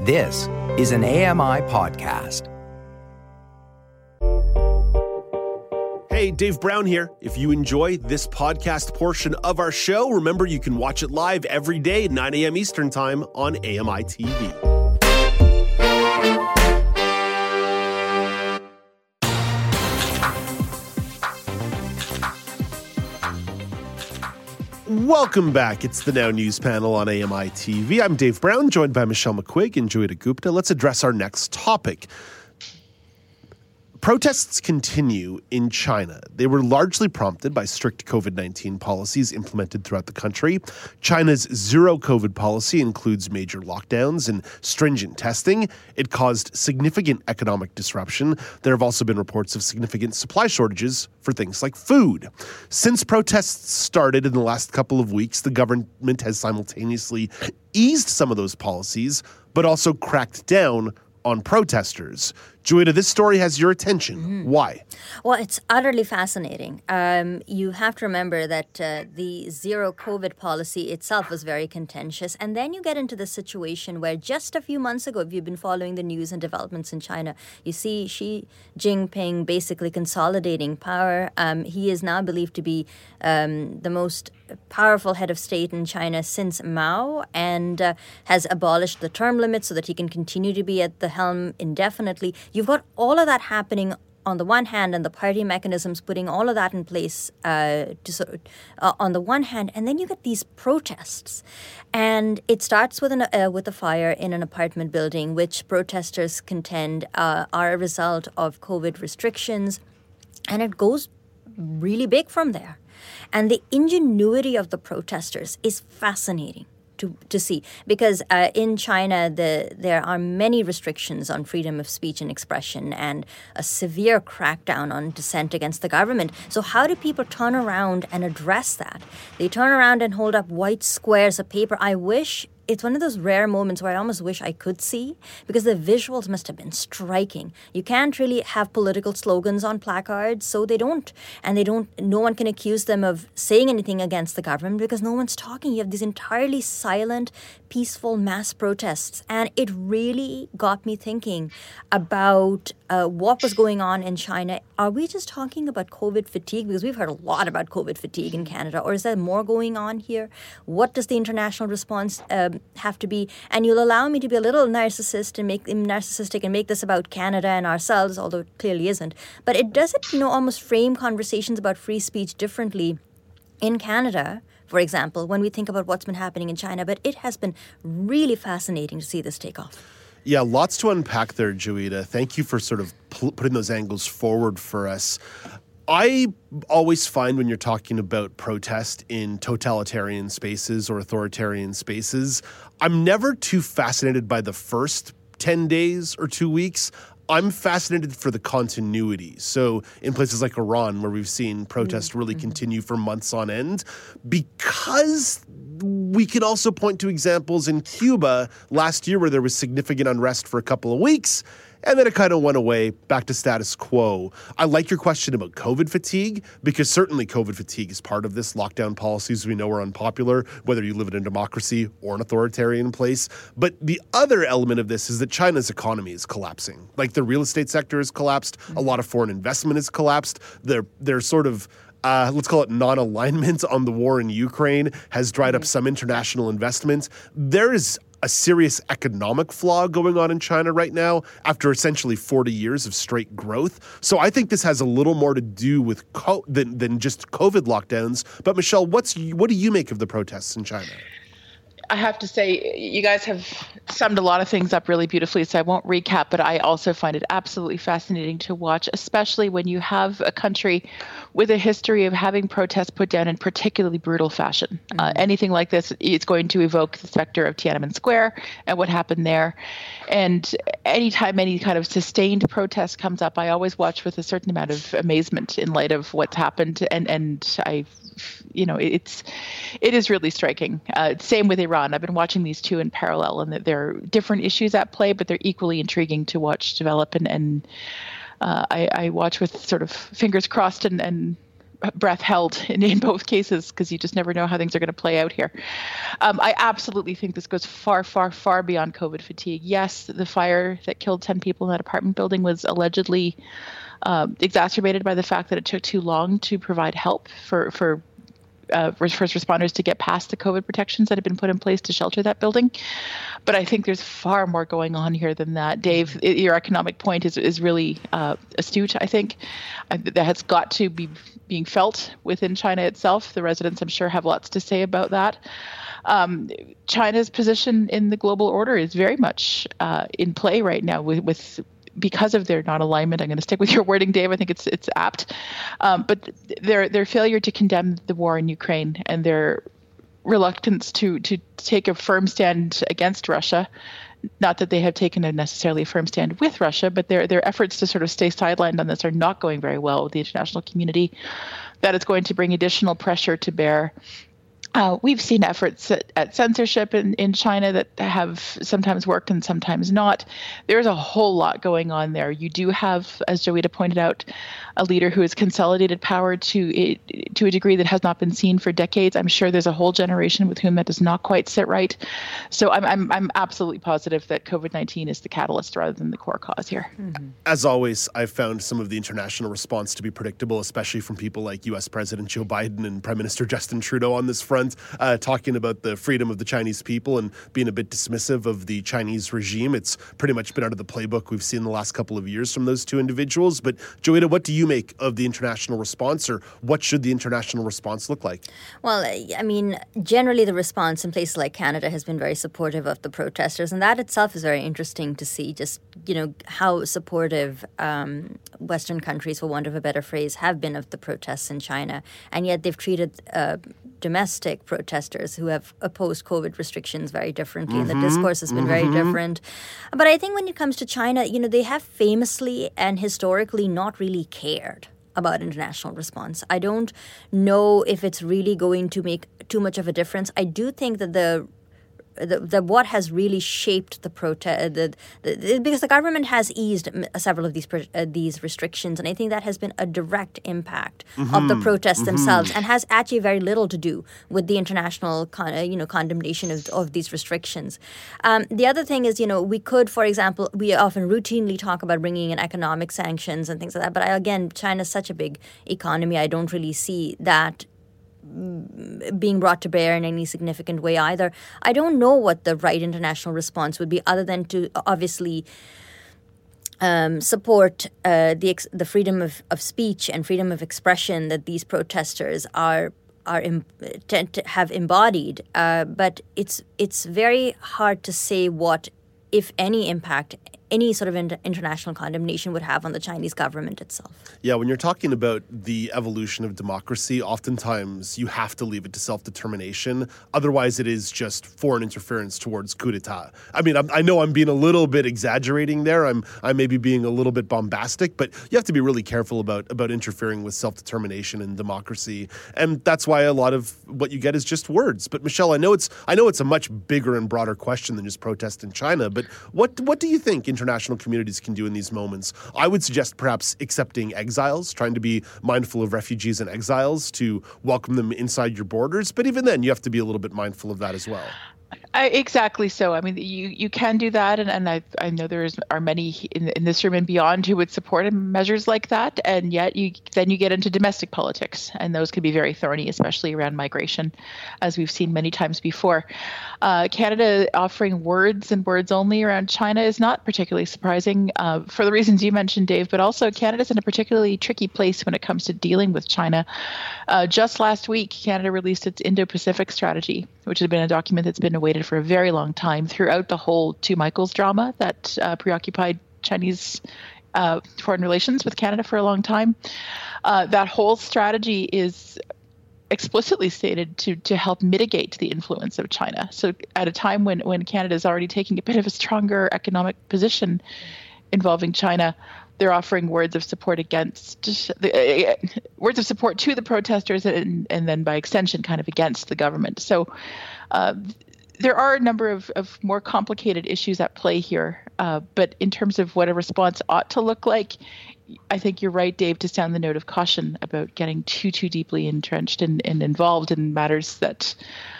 This is an AMI podcast. Hey, Dave Brown here. If you enjoy this podcast portion of our show, remember you can watch it live every day at 9 a.m. Eastern Time on AMI TV. Welcome back. It's the Now News panel on AMI TV. I'm Dave Brown, joined by Michelle McQuigg and Joyita Gupta. Let's address our next topic. Protests continue in China. They were largely prompted by strict COVID-19 policies implemented throughout the country. China's zero COVID policy includes major lockdowns and stringent testing. It caused significant economic disruption. There have also been reports of significant supply shortages for things like food. Since protests started in the last couple of weeks, the government has simultaneously eased some of those policies, but also cracked down on protesters. Joyita, this story has your attention. Mm-hmm. Why? Well, it's utterly fascinating. You have to remember that the zero COVID policy itself was very contentious. And then you get into the situation where just a few months ago, if you've been following the news and developments in China, you see Xi Jinping basically consolidating power. He is now believed to be the most powerful head of state in China since Mao, and has abolished the term limit so that he can continue to be at the helm indefinitely. You've got all of that happening on the one hand, and the party mechanisms putting all of that in place on the one hand, and then you get these protests. And it starts with a fire in an apartment building, which protesters contend are a result of COVID restrictions, and it goes really big from there. And the ingenuity of the protesters is fascinating to see, because in China there are many restrictions on freedom of speech and expression and a severe crackdown on dissent against the government. So how do people turn around and address that? They turn around and hold up white squares of paper. It's one of those rare moments where I almost wish I could see, because the visuals must have been striking. You can't really have political slogans on placards, so they don't. And no one can accuse them of saying anything against the government because no one's talking. You have these entirely silent, peaceful mass protests. And it really got me thinking about what was going on in China. Are we just talking about COVID fatigue? Because we've heard a lot about COVID fatigue in Canada. Or is there more going on here? What does the international response have to be? And you'll allow me to be a little narcissistic and make this about Canada and ourselves, although it clearly isn't. But it doesn't, almost frame conversations about free speech differently in Canada, for example, when we think about what's been happening in China. But it has been really fascinating to see this take off. Yeah, lots to unpack there, Joyita. Thank you for sort of putting those angles forward for us. I always find when you're talking about protest in totalitarian spaces or authoritarian spaces, I'm never too fascinated by the first 10 days or 2 weeks. I'm fascinated for the continuity. So in places like Iran, where we've seen protests really continue for months on end, because we can also point to examples in Cuba last year where there was significant unrest for a couple of weeks, and then it kind of went away, back to status quo. I like your question about COVID fatigue, because certainly COVID fatigue is part of this. Lockdown policies we know are unpopular, whether you live in a democracy or an authoritarian place. But the other element of this is that China's economy is collapsing. Like, the real estate sector has collapsed. A lot of foreign investment has collapsed. They're sort of let's call it non-alignment on the war in Ukraine has dried up some international investment. There is a serious economic flaw going on in China right now after essentially 40 years of straight growth. So I think this has a little more to do with than just COVID lockdowns. But Michelle, what do you make of the protests in China? I have to say, you guys have summed a lot of things up really beautifully, so I won't recap, but I also find it absolutely fascinating to watch, especially when you have a country with a history of having protests put down in particularly brutal fashion. Anything like this, it's going to evoke the specter of Tiananmen Square and what happened there. And anytime any kind of sustained protest comes up, I always watch with a certain amount of amazement in light of what's happened. And I, it is really striking. Same with Iran. I've been watching these two in parallel, and there are different issues at play, but they're equally intriguing to watch develop. And I watch with sort of fingers crossed and breath held in both cases, because you just never know how things are going to play out here. I absolutely think this goes far, far, far beyond COVID fatigue. Yes, the fire that killed 10 people in that apartment building was allegedly exacerbated by the fact that it took too long to provide help for first responders to get past the COVID protections that had been put in place to shelter that building. But I think there's far more going on here than that. Dave, your economic point is really astute, I think. That has got to be being felt within China itself. The residents, I'm sure, have lots to say about that. China's position in the global order is very much in play right now with because of their non-alignment. I'm going to stick with your wording, Dave. I think it's apt. But their failure to condemn the war in Ukraine and their reluctance to take a firm stand against Russia, not that they have taken a necessarily firm stand with Russia, but their efforts to sort of stay sidelined on this are not going very well with the international community. That is going to bring additional pressure to bear. We've seen efforts at censorship in China that have sometimes worked and sometimes not. There's a whole lot going on there. You do have, as Joeita pointed out, a leader who has consolidated power to a degree that has not been seen for decades. I'm sure there's a whole generation with whom that does not quite sit right. So I'm absolutely positive that COVID-19 is the catalyst rather than the core cause here. Mm-hmm. As always, I've found some of the international response to be predictable, especially from people like U.S. President Joe Biden and Prime Minister Justin Trudeau on this front. Talking about the freedom of the Chinese people and being a bit dismissive of the Chinese regime. It's pretty much been out of the playbook we've seen the last couple of years from those two individuals. But Joeita, what do you make of the international response, or what should the international response look like? Well, I mean, generally the response in places like Canada has been very supportive of the protesters, and that itself is very interesting to see, just, how supportive Western countries, for want of a better phrase, have been of the protests in China. And yet they've treated domestic protesters who have opposed COVID restrictions very differently. And the discourse has been very different. But I think when it comes to China, they have famously and historically not really cared about international response. I don't know if it's really going to make too much of a difference. I do think that the what has really shaped the protest, because the government has eased several of these restrictions, and I think that has been a direct impact of the protests themselves, and has actually very little to do with the international condemnation of these restrictions. The other thing is, we could, for example, we often routinely talk about bringing in economic sanctions and things like that, but again, China's such a big economy, I don't really see that being brought to bear in any significant way either. I don't know what the right international response would be, other than to obviously support the freedom of speech and freedom of expression that these protesters have embodied. But it's very hard to say what, if any, impact any sort of international condemnation would have on the Chinese government itself. Yeah, when you're talking about the evolution of democracy, oftentimes you have to leave it to self-determination. Otherwise, it is just foreign interference towards coup d'etat. I mean, I know I'm being a little bit exaggerating there. I may be being a little bit bombastic, but you have to be really careful about interfering with self-determination and democracy. And that's why a lot of what you get is just words. But Michelle, I know it's a much bigger and broader question than just protest in China. But what do you think international communities can do in these moments? I would suggest perhaps accepting exiles, trying to be mindful of refugees and exiles to welcome them inside your borders. But even then, you have to be a little bit mindful of that as well. Exactly so. I mean, you can do that, and I know are many in this room and beyond who would support measures like that, and yet then you get into domestic politics, and those can be very thorny, especially around migration, as we've seen many times before. Canada offering words and words only around China is not particularly surprising for the reasons you mentioned, Dave, but also Canada's in a particularly tricky place when it comes to dealing with China. Just last week, Canada released its Indo-Pacific strategy, which had been a document that's been awaited for a very long time throughout the whole Two Michaels drama that preoccupied Chinese foreign relations with Canada for a long time. That whole strategy is explicitly stated to help mitigate the influence of China. So at a time when Canada is already taking a bit of a stronger economic position involving China, they're offering words of support words of support to the protesters, and then by extension kind of against the government. So there are a number of more complicated issues at play here But in terms of what a response ought to look like, I think you're right, Dave, to sound the note of caution about getting too deeply entrenched and involved in matters that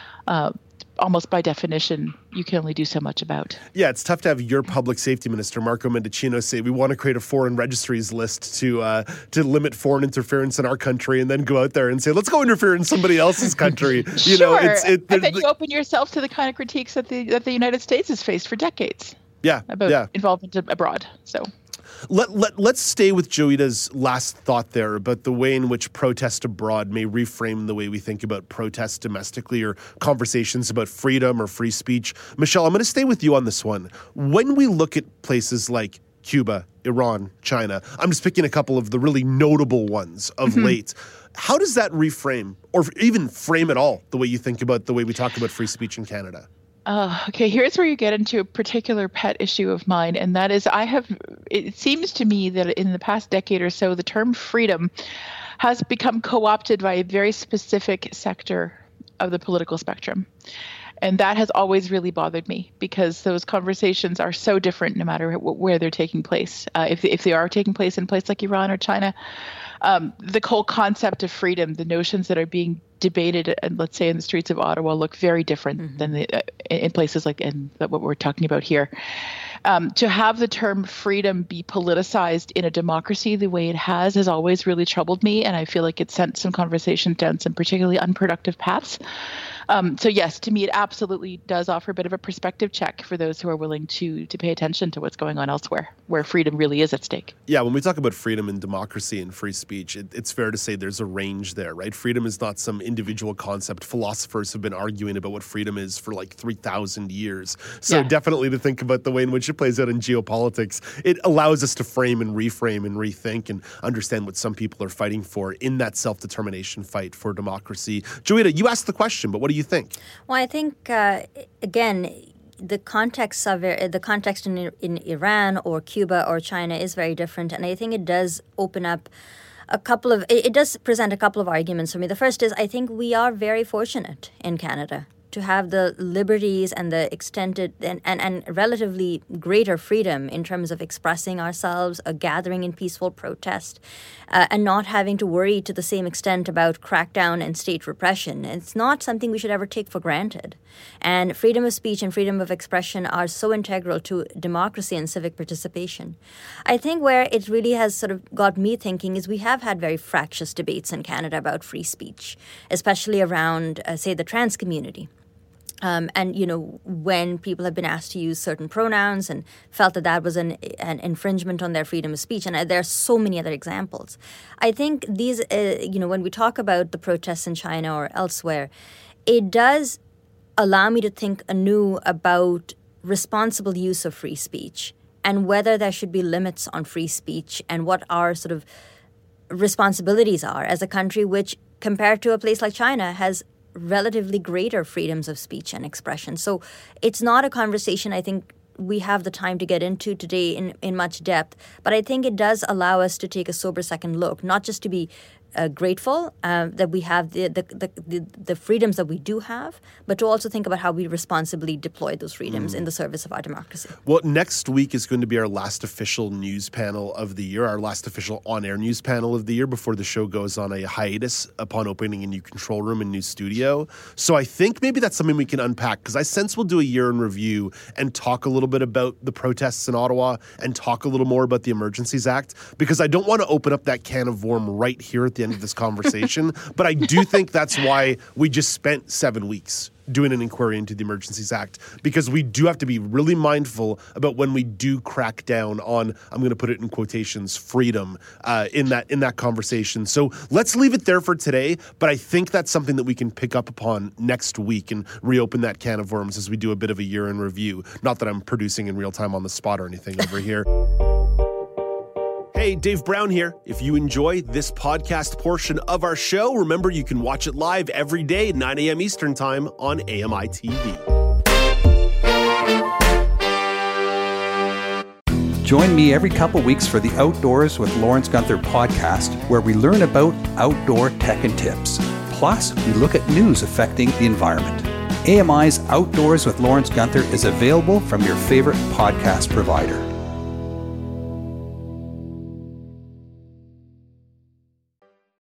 almost by definition, you can only do so much about. Yeah, it's tough to have your public safety minister, Marco Mendicino, say we want to create a foreign registries list to limit foreign interference in our country, and then go out there and say, let's go interfere in somebody else's country. Sure. And then you open yourself to the kind of critiques that the United States has faced for decades. About involvement abroad. So. Let's stay with Joeita's last thought there about the way in which protest abroad may reframe the way we think about protest domestically or conversations about freedom or free speech. Michelle, I'm going to stay with you on this one. When we look at places like Cuba, Iran, China, I'm just picking a couple of the really notable ones of late. How does that reframe or even frame at all the way you think about the way we talk about free speech in Canada? Okay, here's where you get into a particular pet issue of mine, and that is it seems to me that in the past decade or so, the term freedom has become co-opted by a very specific sector of the political spectrum. And that has always really bothered me because those conversations are so different no matter where they're taking place. If they are taking place in a place like Iran or China, the whole concept of freedom, the notions that are being debated, let's say in the streets of Ottawa, look very different than in places like what we're talking about here. To have the term freedom be politicized in a democracy the way it has always really troubled me, and I feel like it sent some conversations down some particularly unproductive paths. So yes, to me, it absolutely does offer a bit of a perspective check for those who are willing to pay attention to what's going on elsewhere, where freedom really is at stake. Yeah, when we talk about freedom and democracy and free speech, it's fair to say there's a range there, right? Freedom is not some individual concept. Philosophers have been arguing about what freedom is for like 3,000 years. So definitely to think about the way in which it plays out in geopolitics, it allows us to frame and reframe and rethink and understand what some people are fighting for in that self-determination fight for democracy. Joeita, you asked the question, but what do you think? Well, I think, again, the context in Iran or Cuba or China is very different. And I think it does open up it does present a couple of arguments for me. The first is I think we are very fortunate in Canada to have the liberties and the extended and relatively greater freedom in terms of expressing ourselves, gathering in peaceful protest, and not having to worry to the same extent about crackdown and state repression. It's not something we should ever take for granted. And freedom of speech and freedom of expression are so integral to democracy and civic participation. I think where it really has sort of got me thinking is we have had very fractious debates in Canada about free speech, especially around, say, the trans community. And, you know, when people have been asked to use certain pronouns and felt that was an infringement on their freedom of speech. And there are so many other examples. I think these, when we talk about the protests in China or elsewhere, it does allow me to think anew about responsible use of free speech and whether there should be limits on free speech and what our sort of responsibilities are as a country which, compared to a place like China, has relatively greater freedoms of speech and expression. So it's not a conversation I think we have the time to get into today in much depth, but I think it does allow us to take a sober second look, not just to be grateful that we have the freedoms that we do have, but to also think about how we responsibly deploy those freedoms in the service of our democracy. Well, next week is going to be our last official news panel of the year, our last official on-air news panel of the year before the show goes on a hiatus upon opening a new control room and new studio. So I think maybe that's something we can unpack, because I sense we'll do a year in review and talk a little bit about the protests in Ottawa and talk a little more about the Emergencies Act, because I don't want to open up that can of worm right here at the end of this conversation, but I do think that's why we just spent 7 weeks doing an inquiry into the Emergencies Act, because we do have to be really mindful about when we do crack down on, I'm going to put it in quotations, freedom in that conversation. So let's leave it there for today, but I think that's something that we can pick up upon next week and reopen that can of worms as we do a bit of a year in review. Not that I'm producing in real time on the spot or anything over here. Hey, Dave Brown here. If you enjoy this podcast portion of our show, remember you can watch it live every day at 9 a.m. Eastern Time on AMI TV. Join me every couple weeks for the Outdoors with Lawrence Gunther podcast, where we learn about outdoor tech and tips. Plus, we look at news affecting the environment. AMI's Outdoors with Lawrence Gunther is available from your favorite podcast provider.